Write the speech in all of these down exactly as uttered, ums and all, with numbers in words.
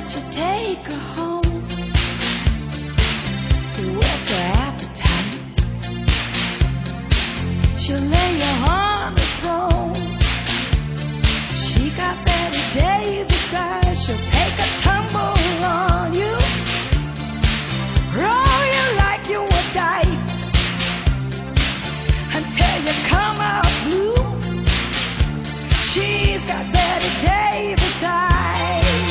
let you take her home. What's her appetite? She'll lay you on the throne. She got Betty Davis eyes. She'll take a tumble on you, roll you like you were dice until you come out blue. She's got Betty Davis eyes.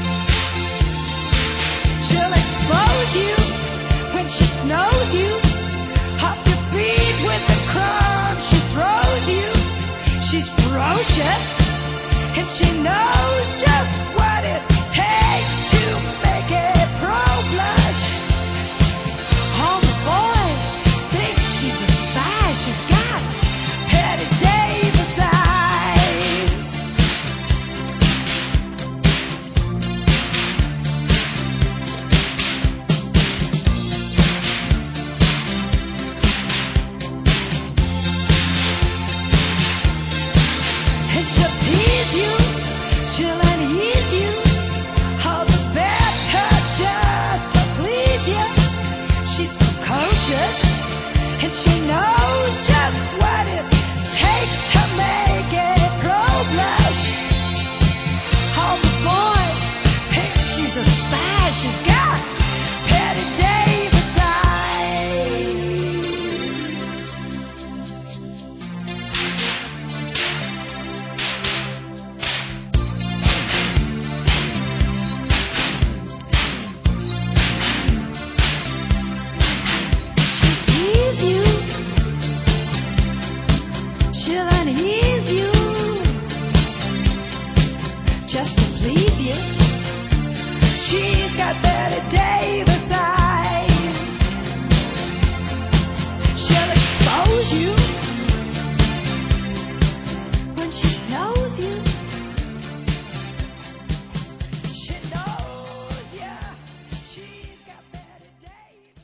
She'll expose you when she snows you off your feet with the crumbs she throws you. She's ferocious and she knows just what it takes to make a pro blush. All the boys think she's a spy. She's got Betty Davis eyes. And she'll tease you, she'll unease you, all the better just to please you. She's precocious and she knows just what it takes to make a pro blush. All the boys think she's a spy. She's got Betty Davis eyes. She'll tease you, she'll unease you, just to please you. She's got Betty Davis